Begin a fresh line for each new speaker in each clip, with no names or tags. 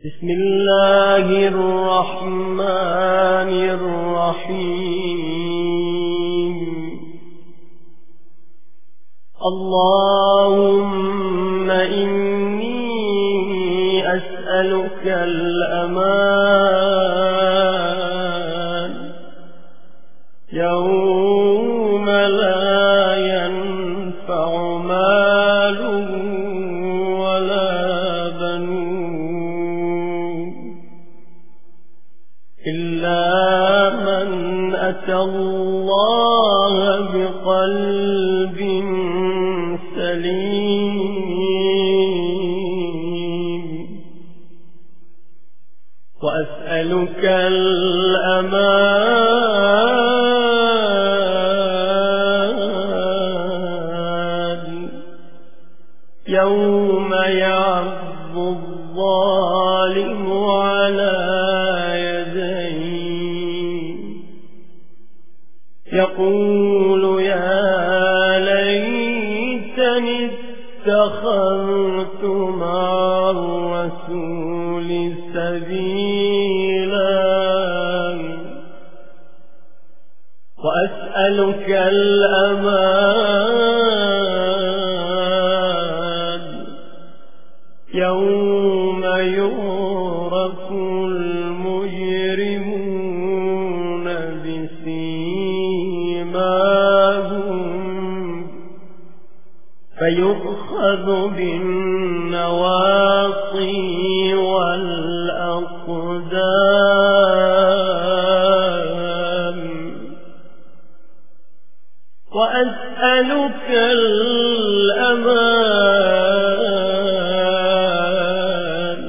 بسم الله الرحمن الرحيم. اللهم إني أسألك الأمان يوم لا ينفع مال ولا بنون إلا من أتى الله بقلب سليم. وأسألك الأمان يوم يعض الظالم على يديه يقول يا ليتني اتخذت مع الرسول سبيلا. وأسألك الأمان يوم يعرف المجرمون بسيماهم فيؤخذ بالنواصي والأقدام. وأسألك الأمان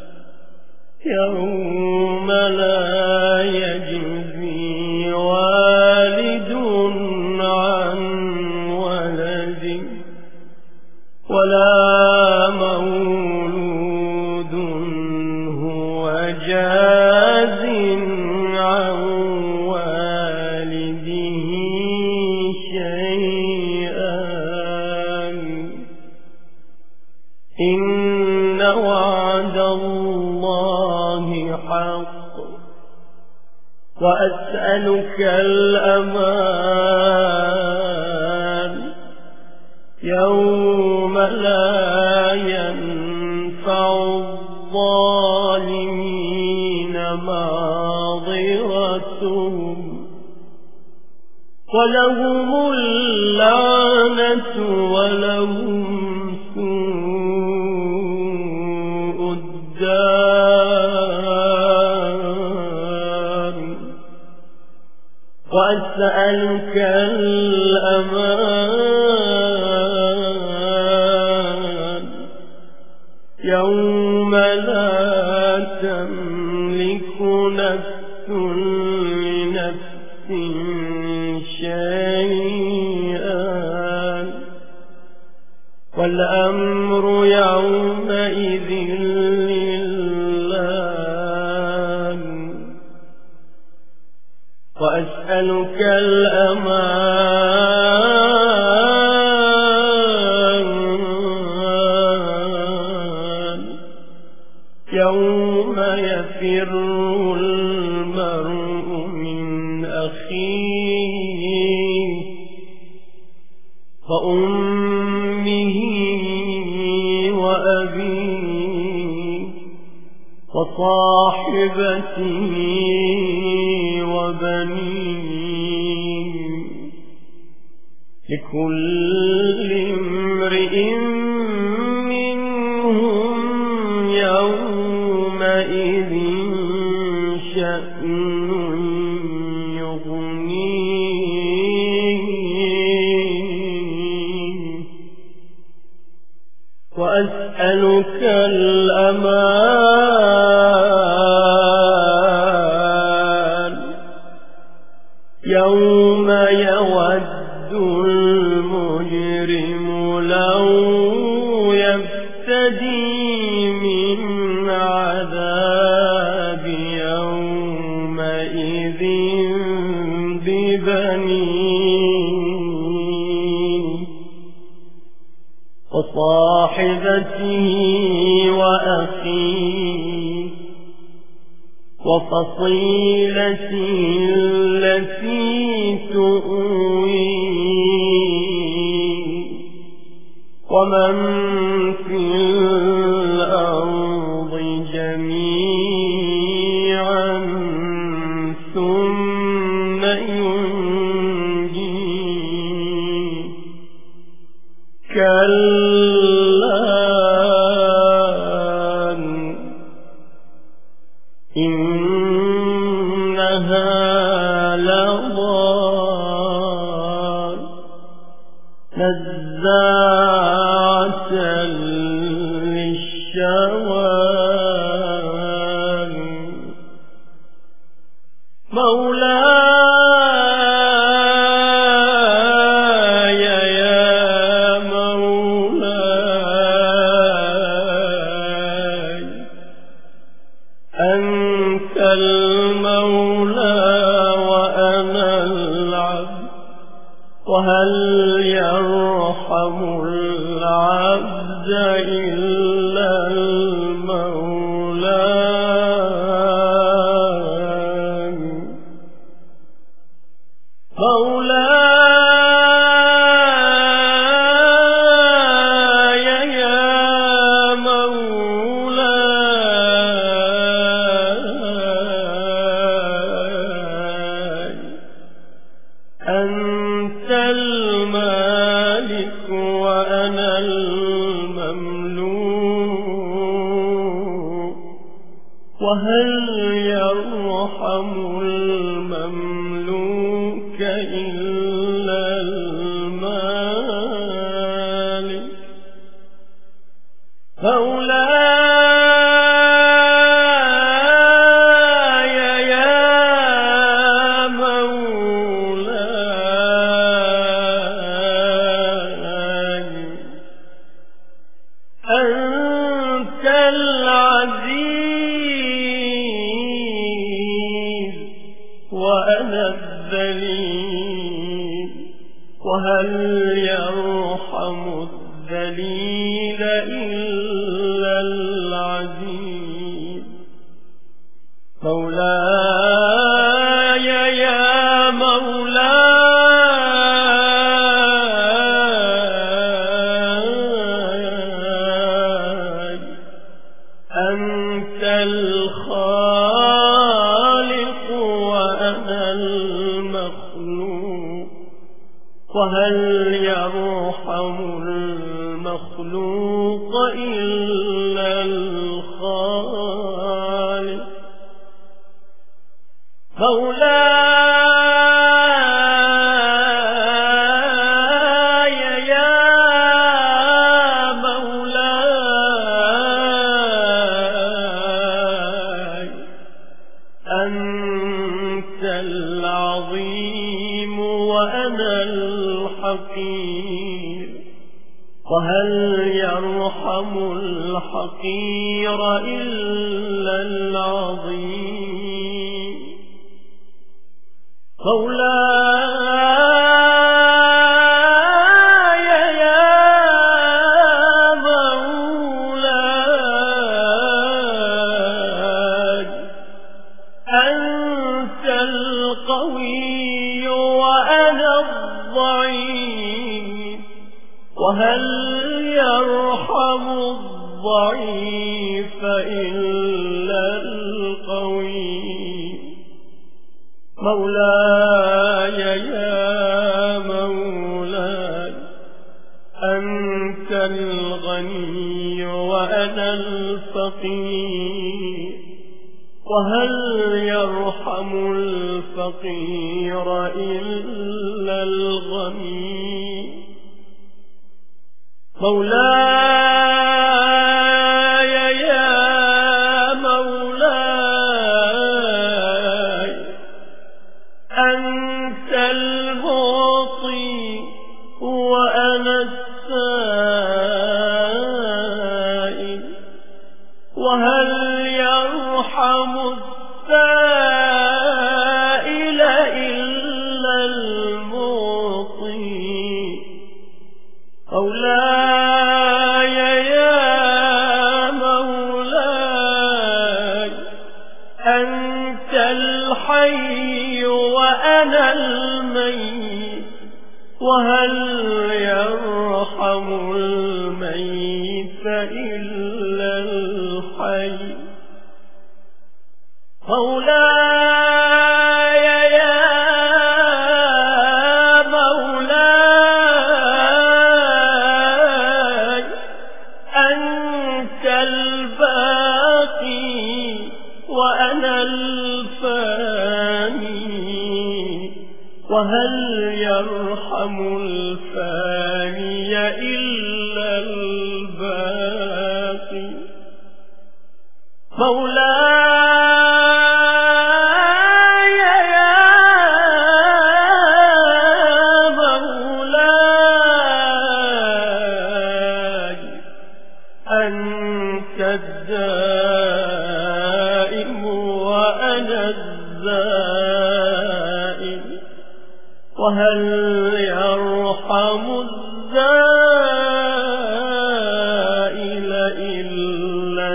يوم لا يجزي والد عن ولده ولا مولود هو جاز عن والده شيئا. إن وعد الله حق. وأسألك الأمان يوم لا ينفع الظالمين معذرتهم ولهم اللعنة ولهم سوء الدار. وأسألك الأمان يوم لا تملك نفس لنفس شيئا والأمر يومئذ لله. وأسألك الأمان يوم يفر المرء من أخيه وأمه وأبيه وصاحبته وبنيه لكل امرئ منهم يومئذ شأن يغنيه. وأسألك الأمان يوم يود المجرم لو يفتدي من وفصيلتي التي تؤوي ومن في الأرض جميعا ثم ينجي كلا إنها لظى نزاعة للشوى مولاي يا مولاي أنت المولى وأنا العبد وهل يرحم العبد إلا المولى مولاي يا مولاي أنت المالك وأنا المملوك وهل يرحم المملوك إلا المالك مولاي يا مولاي أنت العزيز وأنا الذليل وهل يرحم الذليل إلا العزيز مولاي يا مولاي أنت الخالق وأنا المخلوق وهل يرحم المخلوق إلا الخالق مولاي يا مولاي أنت العظيم وأنا الحقير وهل يرحم الحقير إلا العظيم مولاي يا مولاي أنت القوي وأنا الضعيف وهل يرحم الضعيف إلا القوي مولاي يا مولاي أنت الغني وأنا الفقير وهل يرحم الفقير إلا الغني مولاي يا مولاي أنت المعطي وأنا السائل وهل يرحم السائل إلا المعطي مولاي يا مولاي الحي وأنا الميت وهل يرحم الميت إلا الحي مولاي يا مولاي أنت الباقي وأنا الفاني وهل يرحم الفاني إلا الباقي مولاي يا مولاي أنت الدائم وأنا الزائم وهل يرحم الزائل إلا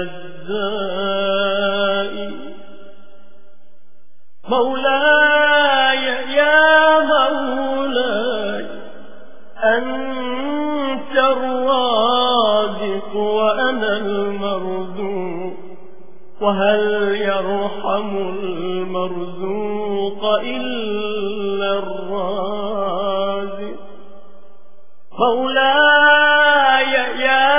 الزائم مولاي يا مولاي أنت الرازق وأنا المرزوق وهل يرحم المرزوق إلا الرازق مولاي يا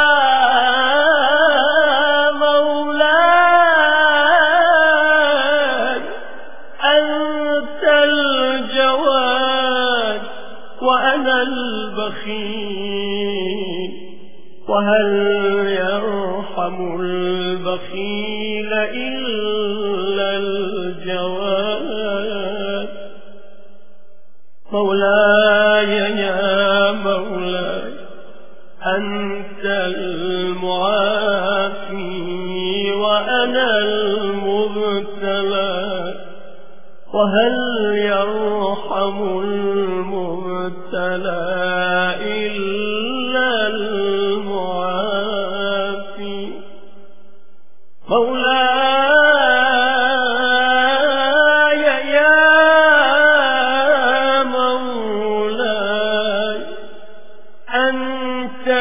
مولاي أنت الجواد وأنا البخيل وهل يرحم البخيل إلا الجواد مولاي يا مولاي أنت المعافي وأنا المبتلى وهل يرحم المبتلى إلا المعافي مولاي يا مولاي أنت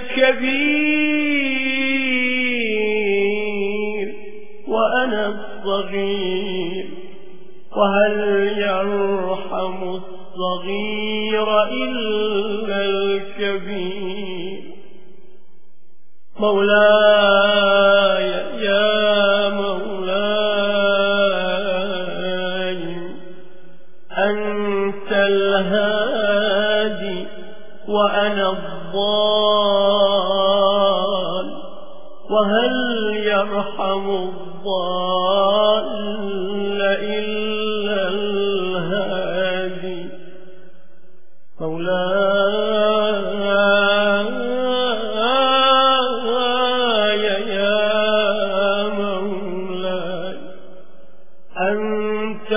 الكبير وأنا الصغير وهل يرحم الصغير إلا الكبير مولاي يا مولاي أنت الهادي وأنا الضال وهل يرحم الضال إلا الهادي مولاي يا مولاي أنت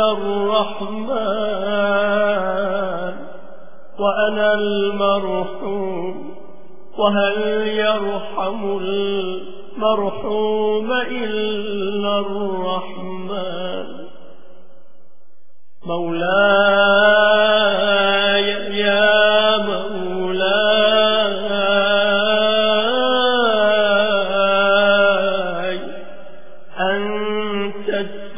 الرحمن وأنا المرحوم وهل يرحم المرحوم إلا الرحمن مولاي يا مولاي أنت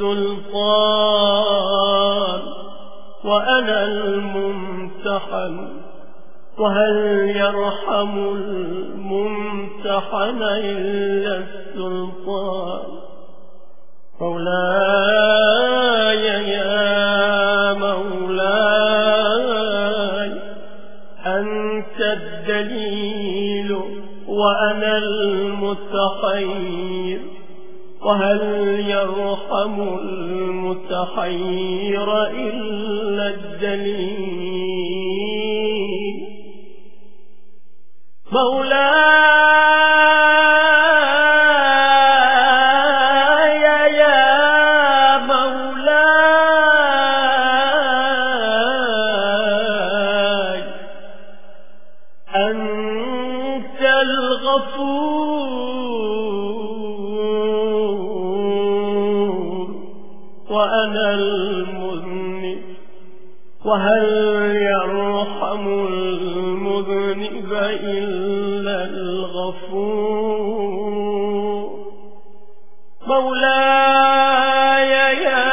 السلطان وأنا الممتحن وهل يرحم الممتحن إلا السلطان مولاي يا مولاي أنت الدليل وأنا المتحير وهل يرحم المتحير إلا الدليل مولاي يا مولاي أنت الغفور وأنا المذنب وهل يرحم المذنب إلا الغفور مولاي يا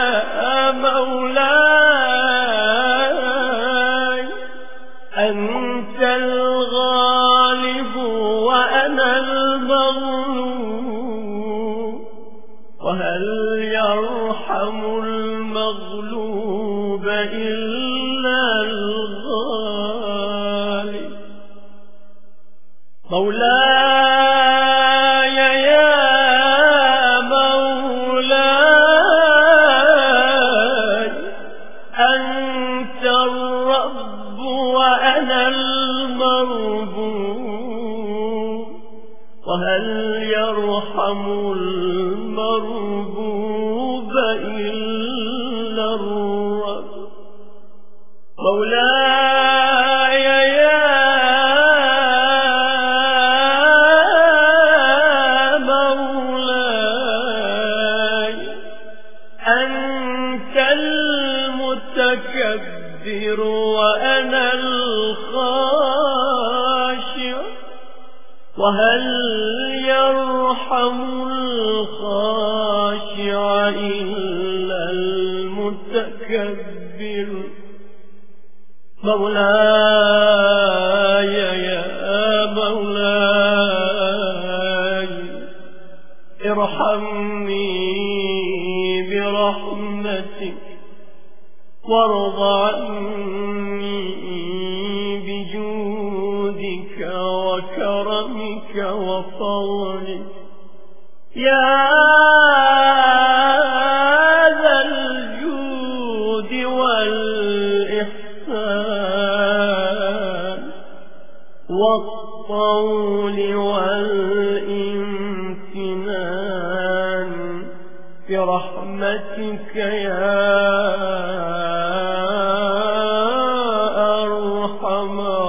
مولاي أنت الغالب وأنا المغلوب وهل يرحم المغلوب إلا الغالب مولاي يا مولاي أنت الرب وأنا المربوب وهل يرحم المربوب إلا الرب مولاي يا مولاي أنت المتكبر وأنا الخاشع وهل يرحم الخاشع إلا المتكبر مولاي يا مولاي ارحمني برحمتك وارض عني بجودك وكرمك وفضلك يا ذا الجود والإحسان والطول والامتنان برحمتك يا أرحم